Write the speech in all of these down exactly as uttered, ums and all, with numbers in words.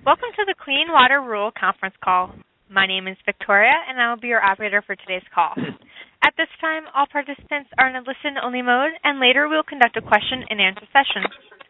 Welcome to the Clean Water Rule conference call. My name is Victoria, and I will be your operator for today's call. At this time, all participants are in a listen-only mode, and later we will conduct a question-and-answer session.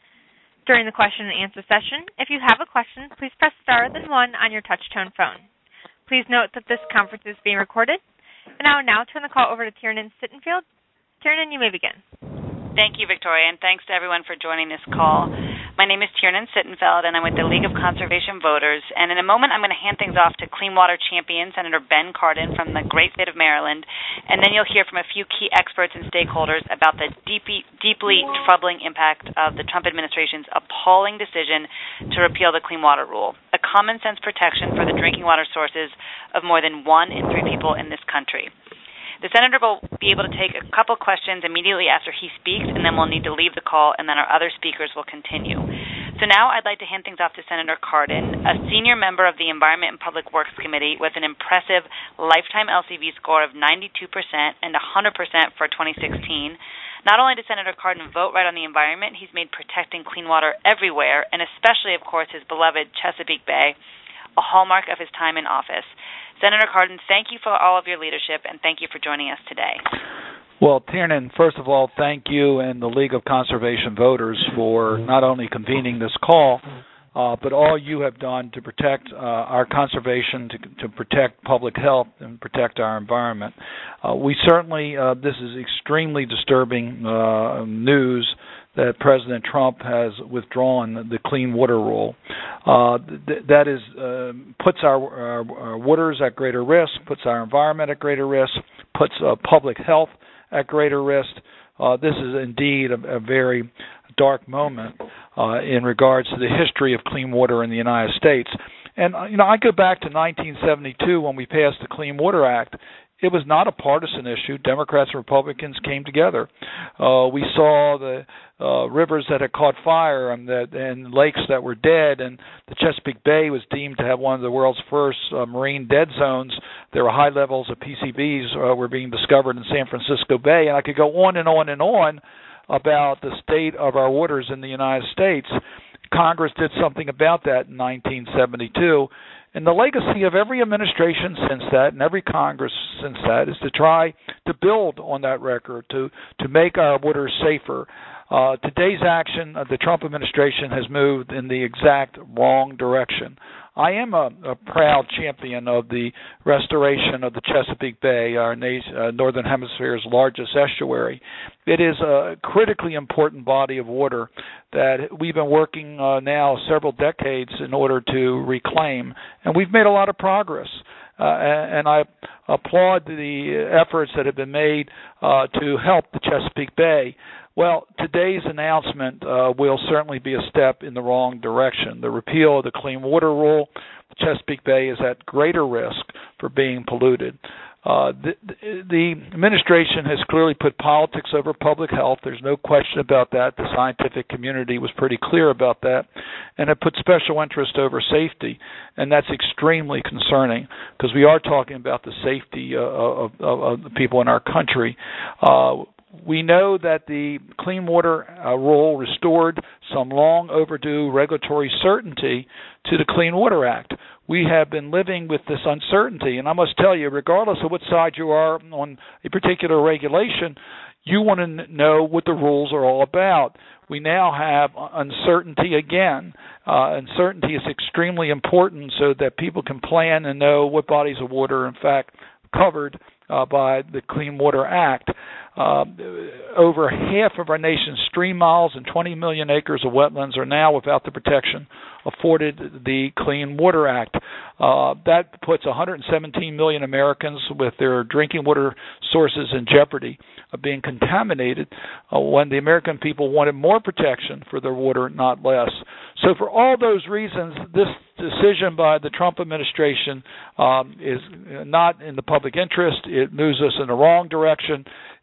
During the question-and-answer session, if you have a question, please press star then one on your touch-tone phone. Please note that this conference is being recorded, and I will now turn the call over to Tiernan Sittenfeld. Tiernan, you may begin. Thank you, Victoria, and thanks to everyone for joining this call. My name is Tiernan Sittenfeld, and I'm with the League of Conservation Voters. And in a moment, I'm going to hand things off to Clean Water champion, Senator Ben Cardin from the great state of Maryland. And then you'll hear from a few key experts and stakeholders about the deeply, deeply troubling impact of the Trump administration's appalling decision to repeal the Clean Water Rule, a common-sense protection for the drinking water sources of more than one in three people in this country. The senator will be able to take a couple questions immediately after he speaks, and then we'll need to leave the call, and then our other speakers will continue. So now I'd like to hand things off to Senator Cardin, a senior member of the Environment and Public Works Committee with an impressive lifetime L C V score of ninety-two percent and one hundred percent for twenty sixteen. Not only did Senator Cardin vote right on the environment, he's made protecting clean water everywhere, and especially, of course, his beloved Chesapeake Bay, a hallmark of his time in office. Senator Cardin, thank you for all of your leadership, and thank you for joining us today. Well, Tiernan, first of all, thank you and the League of Conservation Voters for not only convening this call, uh, but all you have done to protect uh, our conservation, to, to protect public health, and protect our environment. Uh, we certainly, uh, this is extremely disturbing uh, news that President Trump has withdrawn the Clean Water Rule. Uh, th- that is uh, puts our, our, our waters at greater risk, puts our environment at greater risk, puts uh, public health at greater risk. Uh, this is indeed a, a very dark moment uh, in regards to the history of clean water in the United States. And uh, you know, I go back to nineteen seventy-two when we passed the Clean Water Act. It was not a partisan issue. Democrats and Republicans came together. Uh, we saw the uh, rivers that had caught fire and, that, and lakes that were dead, and the Chesapeake Bay was deemed to have one of the world's first uh, marine dead zones. There were high levels of P C Bs uh, were being discovered in San Francisco Bay, and I could go on and on and on about the state of our waters in the United States. Congress did something about that in nineteen seventy-two. And the legacy of every administration since that and every Congress since that is to try to build on that record, to, to make our waters safer. Uh, today's action of the Trump administration has moved in the exact wrong direction. I am a, a proud champion of the restoration of the Chesapeake Bay, our nation, uh, Northern Hemisphere's largest estuary. It is a critically important body of water that we've been working uh, now several decades in order to reclaim, and we've made a lot of progress. Uh, and, and I applaud the efforts that have been made uh, to help the Chesapeake Bay. Well, today's announcement uh, will certainly be a step in the wrong direction. The repeal of the Clean Water Rule, the Chesapeake Bay is at greater risk for being polluted. Uh, the, the administration has clearly put politics over public health. There's no question about that. The scientific community was pretty clear about that. And it put special interest over safety. And that's extremely concerning because we are talking about the safety uh, of, of, of the people in our country. Uh, We know that the Clean Water uh, Rule restored some long overdue regulatory certainty to the Clean Water Act. We have been living with this uncertainty, and I must tell you, regardless of what side you are on a particular regulation, you want to know what the rules are all about. We now have uncertainty again. Uh, uncertainty is extremely important so that people can plan and know what bodies of water are in fact covered uh, by the Clean Water Act. Uh, over half of our nation's stream miles and twenty million acres of wetlands are now without the protection afforded the Clean Water Act. Uh, that puts one hundred seventeen million Americans with their drinking water sources in jeopardy of being contaminated uh, when the American people wanted more protection for their water, not less. So for all those reasons, this decision by the Trump administration um, is not in the public interest. It moves us in the wrong direction.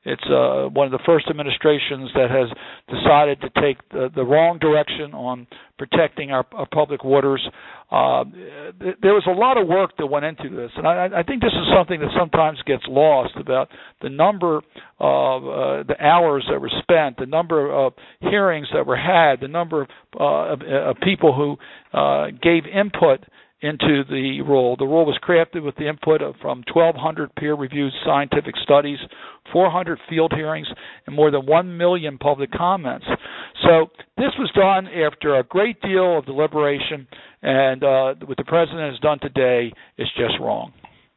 It's uh, one of the first administrations that has decided to take the, the wrong direction on protecting our, our public waters. Uh, there was a lot of work that went into this, and I, I think this is something that sometimes gets lost about the number of uh, the hours that were spent, the number of hearings that were had, the number of, uh, of, of people who uh, gave input into the rule. The rule was crafted with the input of, from twelve hundred peer-reviewed scientific studies, four hundred field hearings, and more than one million public comments. So this was done after a great deal of deliberation, and uh, what the President has done today is just wrong.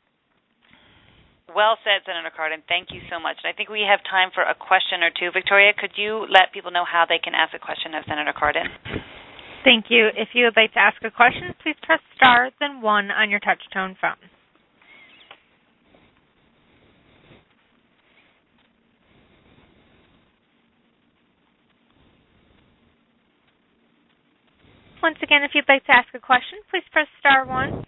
Well said, Senator Cardin. Thank you so much. And I think we have time for a question or two. Victoria, could you let people know how they can ask a question of Senator Cardin? Thank you. If you would like to ask a question, please press star, then one on your touch-tone phone. Once again, if you'd like to ask a question, please press star one.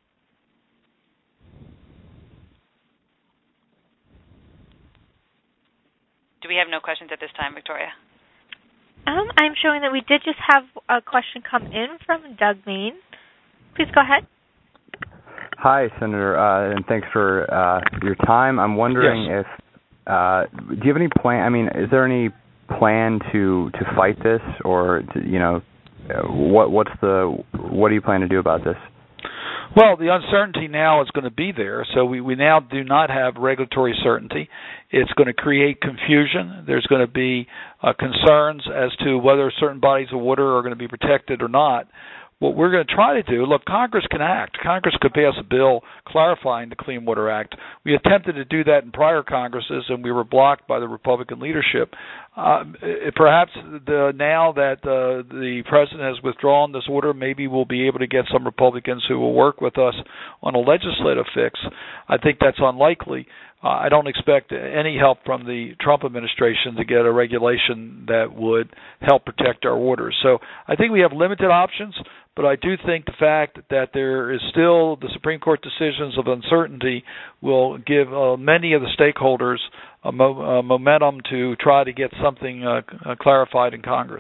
Do we have no questions at this time, Victoria? Um, I'm showing that we did just have a question come in from Doug Main. Please go ahead. Hi, Senator, uh, and thanks for uh, your time. I'm wondering yes. if uh, do you have any plan? I mean, is there any plan to, to fight this, or to, you know, what what's the what do you plan to do about this? Well, the uncertainty now is going to be there, so we, we now do not have regulatory certainty. It's going to create confusion. There's going to be uh, concerns as to whether certain bodies of water are going to be protected or not. What we're going to try to do, look, Congress can act. Congress could pass a bill clarifying the Clean Water Act. We attempted to do that in prior Congresses, and we were blocked by the Republican leadership. Uh, perhaps the, now that uh, the President has withdrawn this order, maybe we'll be able to get some Republicans who will work with us on a legislative fix. I think that's unlikely. Uh, I don't expect any help from the Trump administration to get a regulation that would help protect our waters. So I think we have limited options, but I do think the fact that there is still the Supreme Court decisions of uncertainty will give uh, many of the stakeholders a mo- uh, momentum to try to get something uh, uh, clarified in Congress.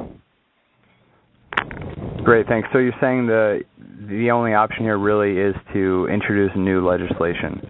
Great, thanks. So you're saying the the only option here really is to introduce new legislation?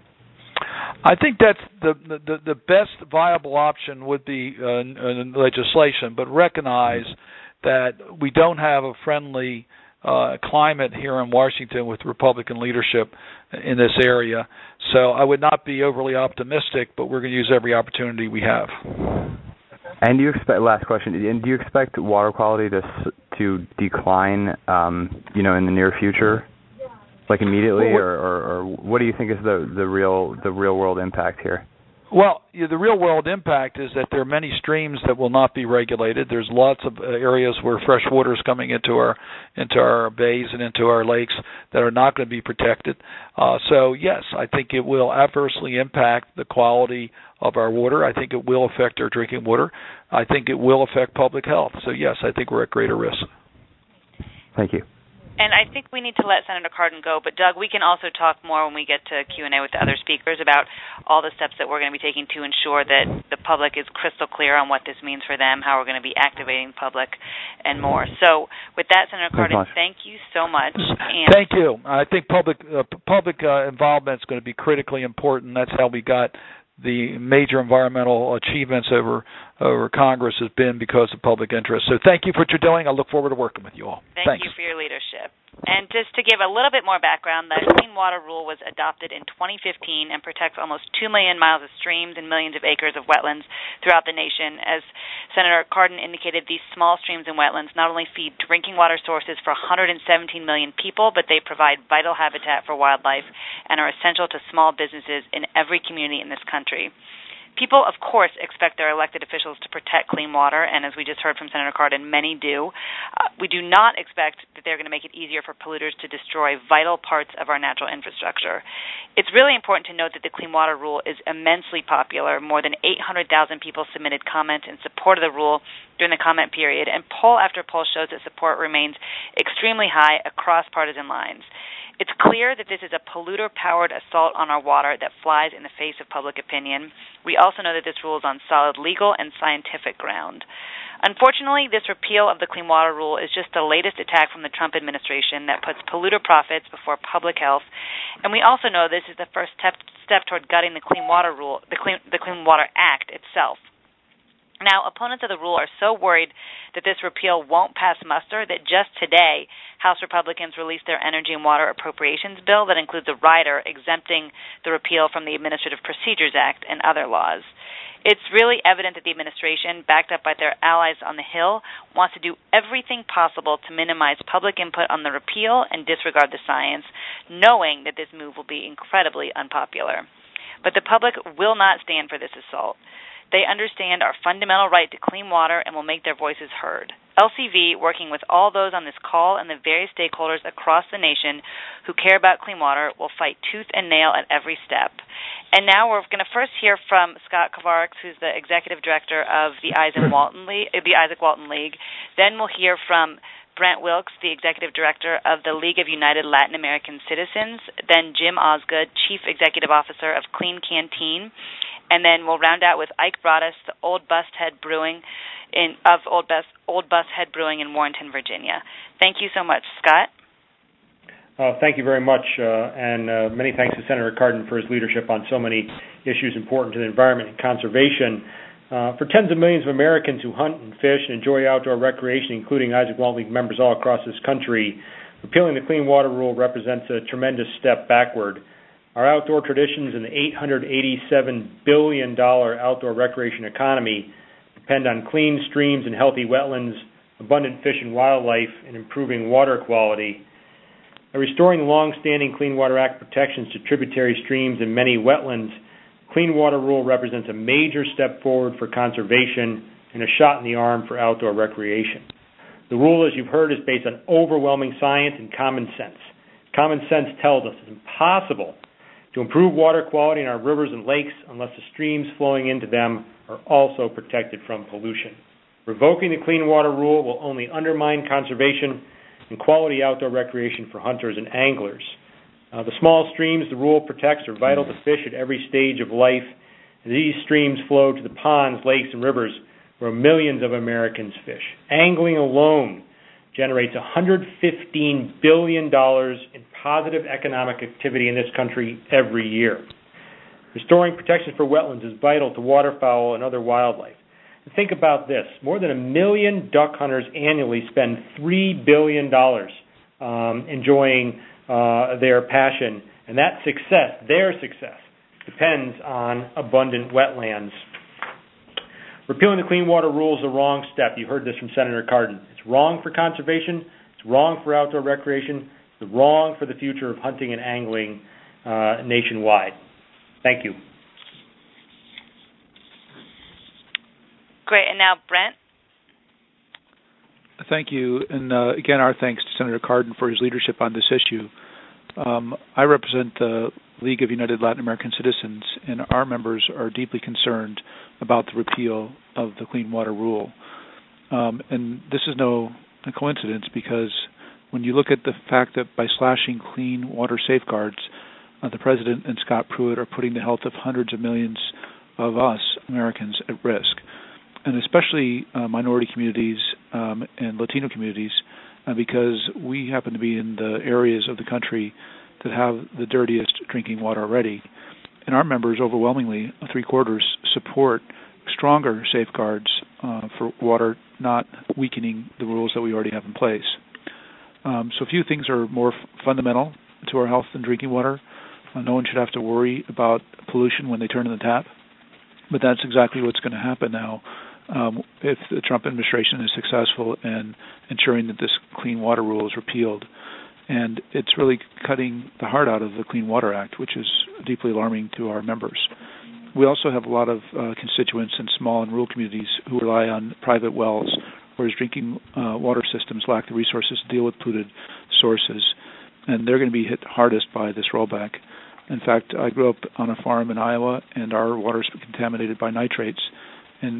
I think that's the, the the best viable option would be uh, legislation, but recognize that we don't have a friendly uh, climate here in Washington with Republican leadership in this area. So I would not be overly optimistic, but we're going to use every opportunity we have. And do you expect, last question, and do you expect water quality to to decline, um, you know, in the near future? Like immediately, or, or, or what do you think is the, the real the real world impact here? Well, yeah, the real world impact is that there are many streams that will not be regulated. There's lots of areas where fresh water is coming into our into our bays and into our lakes that are not going to be protected. Uh, so yes, I think it will adversely impact the quality of our water. I think it will affect our drinking water. I think it will affect public health. So yes, I think we're at greater risk. Thank you. And I think we need to let Senator Cardin go, but Doug, we can also talk more when we get to Q and A with the other speakers about all the steps that we're going to be taking to ensure that the public is crystal clear on what this means for them, how we're going to be activating the public, and more. So with that, Senator Cardin, thank you so much. And thank you. I think public uh, public uh, involvement is going to be critically important. That's how we got the major environmental achievements over over Congress has been because of public interest. So thank you for what you're doing. I look forward to working with you all. Thank Thanks. you for your leadership. And just to give a little bit more background, the Clean Water Rule was adopted in twenty fifteen and protects almost two million miles of streams and millions of acres of wetlands throughout the nation. As Senator Cardin indicated, these small streams and wetlands not only feed drinking water sources for one hundred seventeen million people, but they provide vital habitat for wildlife and are essential to small businesses in every community in this country. People, of course, expect their elected officials to protect clean water, and as we just heard from Senator Cardin, many do. Uh, we do not expect that they're going to make it easier for polluters to destroy vital parts of our natural infrastructure. It's really important to note that the Clean Water Rule is immensely popular. More than eight hundred thousand people submitted comments in support of the rule, during the comment period, and poll after poll shows that support remains extremely high across partisan lines. It's clear that this is a polluter-powered assault on our water that flies in the face of public opinion. We also know that this rule is on solid legal and scientific ground. Unfortunately, this repeal of the Clean Water Rule is just the latest attack from the Trump administration that puts polluter profits before public health. And we also know this is the first step, step toward gutting the Clean Water Rule, the Clean, the Clean Water Act itself. Now, opponents of the rule are so worried that this repeal won't pass muster that just today, House Republicans released their Energy and Water Appropriations Bill that includes a rider exempting the repeal from the Administrative Procedures Act and other laws. It's really evident that the administration, backed up by their allies on the Hill, wants to do everything possible to minimize public input on the repeal and disregard the science, knowing that this move will be incredibly unpopular. But the public will not stand for this assault. They understand our fundamental right to clean water and will make their voices heard. L C V, working with all those on this call and the various stakeholders across the nation who care about clean water, will fight tooth and nail at every step. And now we're going to first hear from Scott Kovacs, who's the executive director of the Isaac Walton League. The Isaac Walton League. Then we'll hear from Brent Wilkes, the executive director of the League of United Latin American Citizens. Then Jim Osgood, chief executive officer of Clean Canteen. And then we'll round out with Ike Broaddus, the Old Bus Head Brewing in of Old Bus Old Bus Head Brewing in Warrenton, Virginia. Thank you so much, Scott. Uh, thank you very much, uh, and uh, many thanks to Senator Cardin for his leadership on so many issues important to the environment and conservation. Uh, for tens of millions of Americans who hunt and fish and enjoy outdoor recreation, including Isaac Walton League members all across this country, repealing the Clean Water Rule represents a tremendous step backward. Our outdoor traditions and the eight hundred eighty-seven billion dollars outdoor recreation economy depend on clean streams and healthy wetlands, abundant fish and wildlife, and improving water quality. By restoring the long-standing Clean Water Act protections to tributary streams and many wetlands, the Clean Water Rule represents a major step forward for conservation and a shot in the arm for outdoor recreation. The rule, as you've heard, is based on overwhelming science and common sense. Common sense tells us it's impossible to improve water quality in our rivers and lakes unless the streams flowing into them are also protected from pollution. Revoking the Clean Water Rule will only undermine conservation and quality outdoor recreation for hunters and anglers. Uh, the small streams the rule protects are vital to fish at every stage of life, and these streams flow to the ponds, lakes, and rivers where millions of Americans fish. Angling alone generates one hundred fifteen billion dollars in positive economic activity in this country every year. Restoring protection for wetlands is vital to waterfowl and other wildlife. And think about this. More than a million duck hunters annually spend three billion dollars um, enjoying uh, their passion, and that success, their success, depends on abundant wetlands. Repealing the Clean Water Rule is the wrong step. You heard this from Senator Cardin. It's wrong for conservation. It's wrong for outdoor recreation. It's wrong for the future of hunting and angling uh, nationwide. Thank you. Great. And now, Brent. Thank you. And uh, again, our thanks to Senator Cardin for his leadership on this issue. Um, I represent the League of United Latin American Citizens, and our members are deeply concerned about the repeal of the Clean Water Rule. Um, and this is no coincidence, because when you look at the fact that by slashing clean water safeguards, uh, the President and Scott Pruitt are putting the health of hundreds of millions of us, Americans, at risk, and especially uh, minority communities um, and Latino communities, uh, because we happen to be in the areas of the country that have the dirtiest drinking water already. And our members, overwhelmingly, three-quarters, support stronger safeguards uh, for water, not weakening the rules that we already have in place. Um, so few things are more f- fundamental to our health than drinking water. Uh, no one should have to worry about pollution when they turn on the tap. But that's exactly what's going to happen now um, if the Trump administration is successful in ensuring that this Clean Water Rule is repealed. And it's really cutting the heart out of the Clean Water Act, which is deeply alarming to our members. We also have a lot of uh, constituents in small and rural communities who rely on private wells, whereas drinking uh, water systems lack the resources to deal with polluted sources, and they're going to be hit hardest by this rollback. In fact, I grew up on a farm in Iowa, and our water is contaminated by nitrates, and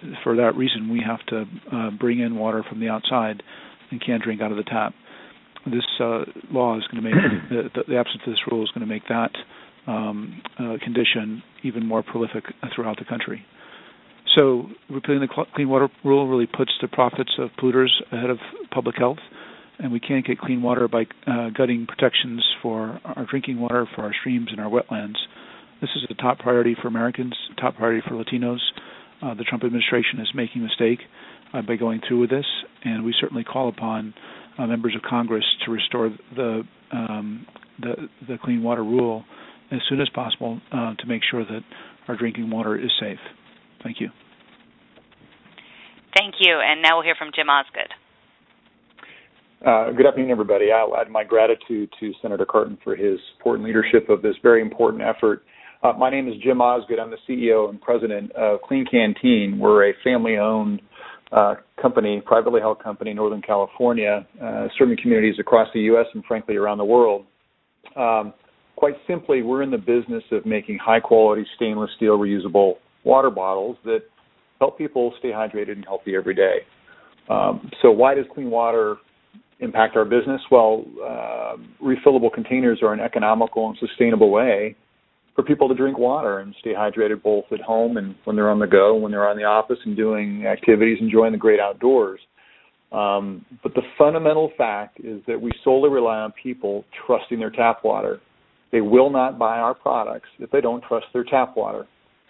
for that reason, we have to uh, bring in water from the outside and can't drink out of the tap. This uh, law is going to make the, the absence of this rule is going to make that um, uh, condition even more prolific throughout the country. So repealing the clean water rule really puts the profits of polluters ahead of public health, and we can't get clean water by uh, gutting protections for our drinking water, for our streams, and our wetlands. This is a top priority for Americans, top priority for Latinos. Uh, the Trump administration is making a mistake uh, by going through with this, and we certainly call upon uh, members of Congress to restore the, um, the the clean water rule as soon as possible uh, to make sure that our drinking water is safe. Thank you. Thank you. And now we'll hear from Jim Osgood. Uh, good afternoon, everybody. I'll add my gratitude to Senator Cardin for his support and leadership of this very important effort. Uh, my name is Jim Osgood. I'm the C E O and president of Clean Canteen. We're a family-owned uh, company, privately held company in Northern California, uh, serving communities across the U S and, frankly, around the world. Um, quite simply, we're in the business of making high-quality stainless steel reusable water bottles that help people stay hydrated and healthy every day. Um, so why does clean water impact our business? Well, uh, refillable containers are an economical and sustainable way for people to drink water and stay hydrated both at home and when they're on the go, when they're on the office and doing activities, enjoying the great outdoors. Um, but the fundamental fact is that we solely rely on people trusting their tap water. They will not buy our products if they don't trust their tap water.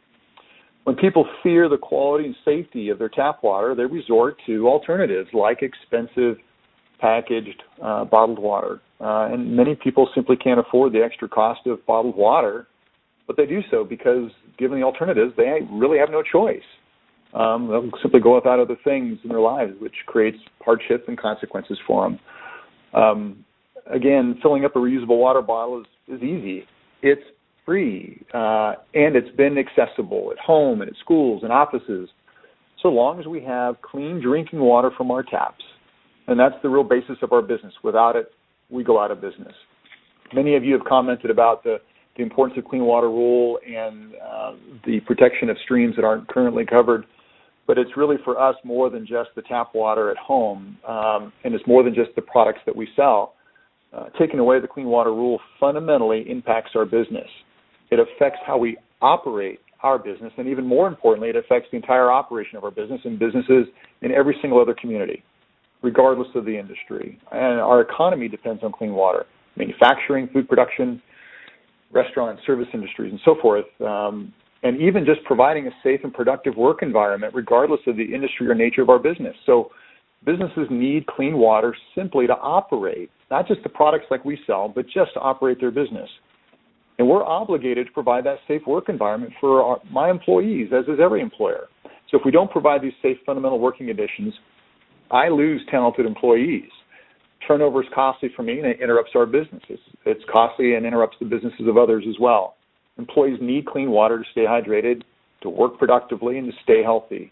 When people fear the quality and safety of their tap water, they resort to alternatives like expensive packaged uh, bottled water. Uh, and many people simply can't afford the extra cost of bottled water, but they do so because, given the alternatives, they really have no choice. Um, they'll simply go without other things in their lives, which creates hardship and consequences for them. Um, again, filling up a reusable water bottle is, is easy. It's free, uh, and it's been accessible at home and at schools and offices, so long as we have clean drinking water from our taps. And that's the real basis of our business. Without it, we go out of business. Many of you have commented about the, the importance of clean water rule and uh, the protection of streams that aren't currently covered, but it's really for us more than just the tap water at home, um, and it's more than just the products that we sell. Uh, taking away the clean water rule fundamentally impacts our business. It affects how we operate our business, and even more importantly, it affects the entire operation of our business and businesses in every single other community, regardless of the industry. And our economy depends on clean water. Manufacturing, food production, restaurant and service industries, and so forth, um, and even just providing a safe and productive work environment, regardless of the industry or nature of our business. So businesses need clean water simply to operate, not just the products like we sell, but just to operate their business. And we're obligated to provide that safe work environment for our, my employees, as is every employer. So if we don't provide these safe, fundamental working conditions, I lose talented employees. Turnover is costly for me, and it interrupts our businesses. It's costly and interrupts the businesses of others as well. Employees need clean water to stay hydrated, to work productively, and to stay healthy.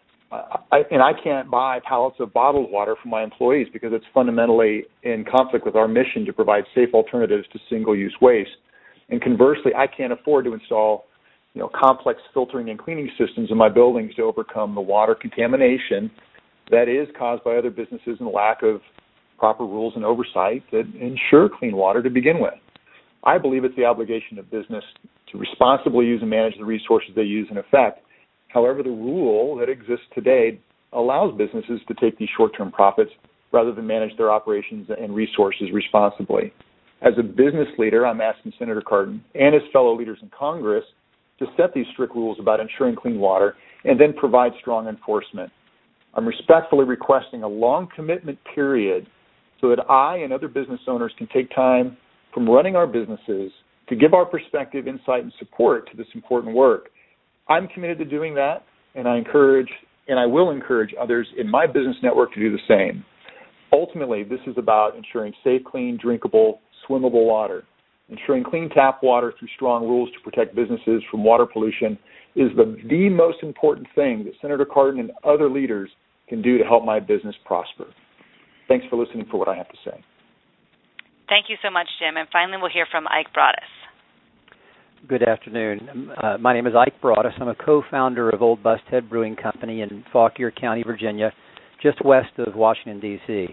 I, and I can't buy pallets of bottled water for my employees because it's fundamentally in conflict with our mission to provide safe alternatives to single-use waste. And conversely, I can't afford to install, you know, complex filtering and cleaning systems in my buildings to overcome the water contamination that is caused by other businesses and lack of proper rules and oversight that ensure clean water to begin with. I believe it's the obligation of business to responsibly use and manage the resources they use in effect. However, the rule that exists today allows businesses to take these short-term profits rather than manage their operations and resources responsibly. As a business leader, I'm asking Senator Cardin and his fellow leaders in Congress to set these strict rules about ensuring clean water and then provide strong enforcement. I'm respectfully requesting a long commitment period so that I and other business owners can take time from running our businesses to give our perspective, insight, and support to this important work. I'm committed to doing that, and I encourage, and I will encourage others in my business network to do the same. Ultimately, this is about ensuring safe, clean, drinkable, swimmable water. Ensuring clean tap water through strong rules to protect businesses from water pollution is the, the most important thing that Senator Cardin and other leaders can do to help my business prosper. Thanks for listening for what I have to say. Thank you so much, Jim. And finally, we'll hear from Ike Broaddus. Good afternoon. Uh, my name is Ike Broadus. I'm a co-founder of Old Busthead Brewing Company in Fauquier County, Virginia, just west of Washington, D C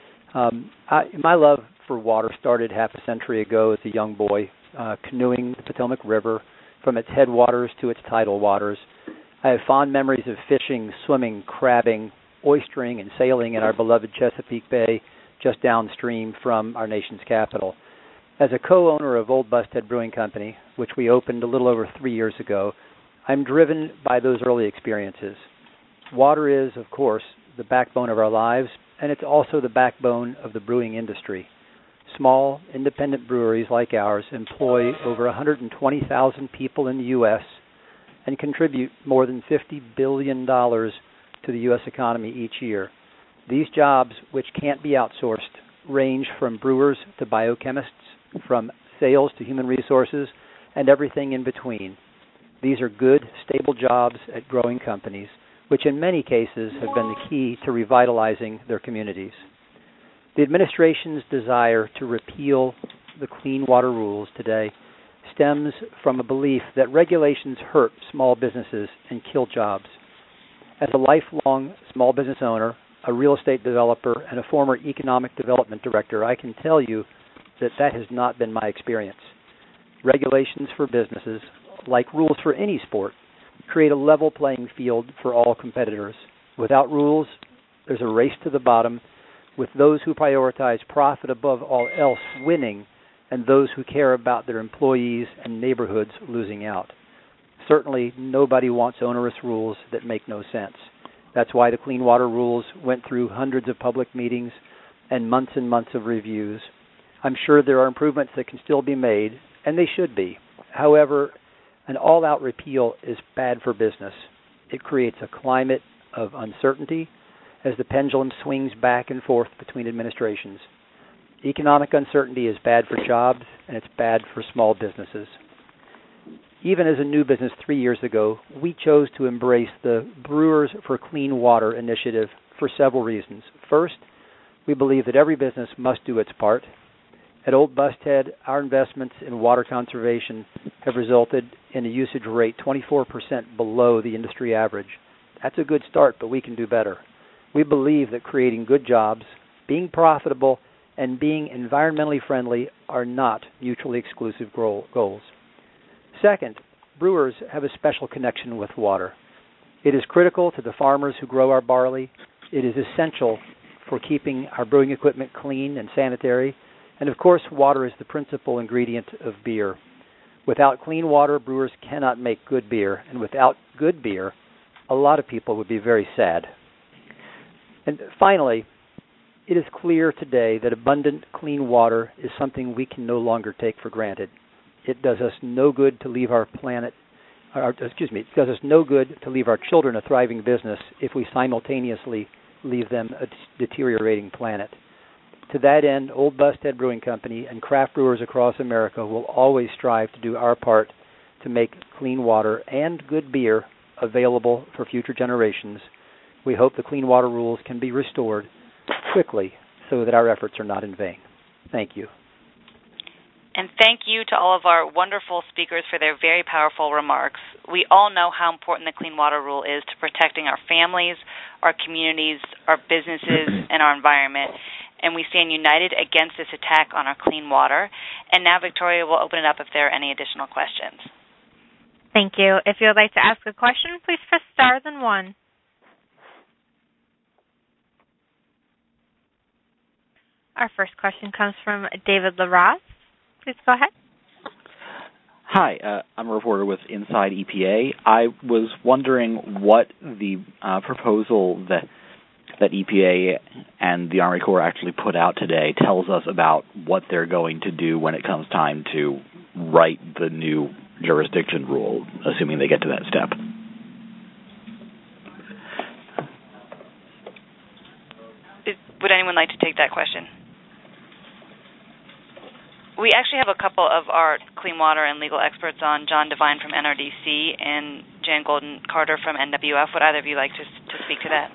Um, I, my love for water started half a century ago as a young boy, uh, canoeing the Potomac River from its headwaters to its tidal waters. I have fond memories of fishing, swimming, crabbing, oystering, and sailing in our beloved Chesapeake Bay just downstream from our nation's capital. As a co-owner of Old Busthead Brewing Company, which we opened a little over three years ago, I'm driven by those early experiences. Water is, of course, the backbone of our lives, and it's also the backbone of the brewing industry. Small, independent breweries like ours employ over one hundred twenty thousand people in the U S and contribute more than fifty billion dollars to the U S economy each year. These jobs, which can't be outsourced, range from brewers to biochemists, from sales to human resources, and everything in between. These are good, stable jobs at growing companies, which in many cases have been the key to revitalizing their communities. The administration's desire to repeal the clean water rules today stems from a belief that regulations hurt small businesses and kill jobs. As a lifelong small business owner, a real estate developer, and a former economic development director, I can tell you that that has not been my experience. Regulations for businesses, like rules for any sport, create a level playing field for all competitors. Without rules, there's a race to the bottom, with those who prioritize profit above all else winning, and those who care about their employees and neighborhoods losing out. Certainly, nobody wants onerous rules that make no sense. That's why the Clean Water Rules went through hundreds of public meetings and months and months of reviews. I'm sure there are improvements that can still be made, and they should be. However, an all-out repeal is bad for business. It creates a climate of uncertainty as the pendulum swings back and forth between administrations. Economic uncertainty is bad for jobs, and it's bad for small businesses. Even as a new business three years ago, we chose to embrace the Brewers for Clean Water initiative for several reasons. First, we believe that every business must do its part. At Old Busthead, our investments in water conservation have resulted in a usage rate twenty-four percent below the industry average. That's a good start, but we can do better. We believe that creating good jobs, being profitable, and being environmentally friendly are not mutually exclusive goals. Second, brewers have a special connection with water. It is critical to the farmers who grow our barley. It is essential for keeping our brewing equipment clean and sanitary. And of course, water is the principal ingredient of beer. Without clean water, brewers cannot make good beer. And without good beer, a lot of people would be very sad. And finally, it is clear today that abundant clean water is something we can no longer take for granted. It does us no good to leave our planet, or, excuse me, it does us no good to leave our children a thriving business if we simultaneously leave them a deteriorating planet. To that end, Old Busthead Brewing Company and craft brewers across America will always strive to do our part to make clean water and good beer available for future generations. We hope the clean water rules can be restored quickly so that our efforts are not in vain. Thank you. And thank you to all of our wonderful speakers for their very powerful remarks. We all know how important the Clean Water Rule is to protecting our families, our communities, our businesses, and our environment. And we stand united against this attack on our clean water. And now Victoria will open it up if there are any additional questions. Thank you. If you would like to ask a question, please press star then one. Our first question comes from David LaRosse. Please go ahead. Hi, uh, I'm a reporter with Inside E P A. I was wondering what the uh, proposal that that E P A and the Army Corps actually put out today tells us about what they're going to do when it comes time to write the new jurisdiction rule, assuming they get to that step. Would anyone like to take that question? We actually have a couple of our clean water and legal experts on, John Devine from N R D C and Jan Golden Carter from N W F. Would either of you like to, to speak to that?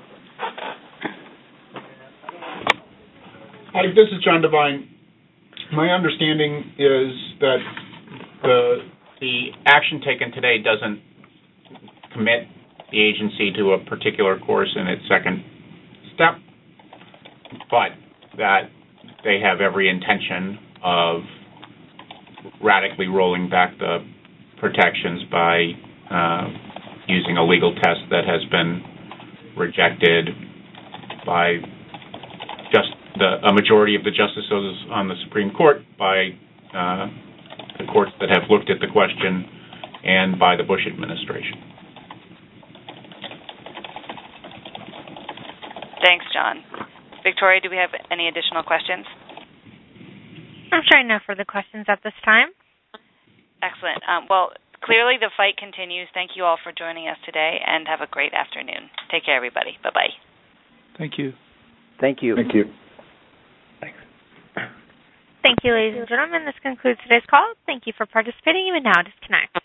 Hi, this is John Devine. My understanding is that the the action taken today doesn't commit the agency to a particular course in its second step, but that they have every intention of radically rolling back the protections by uh, using a legal test that has been rejected by just the, a majority of the justices on the Supreme Court, by uh, the courts that have looked at the question, and by the Bush administration. Thanks, John. Victoria, do we have any additional questions? I'm showing no further questions at this time. Excellent. Um, well, clearly the fight continues. Thank you all for joining us today, and have a great afternoon. Take care, everybody. Bye-bye. Thank you. Thank you. Thank you. Thanks. Thank you, ladies and gentlemen. This concludes today's call. Thank you for participating. You may now disconnect.